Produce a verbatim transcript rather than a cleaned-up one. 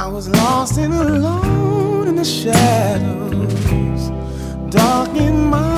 I was lost and alone in the shadows, dark in my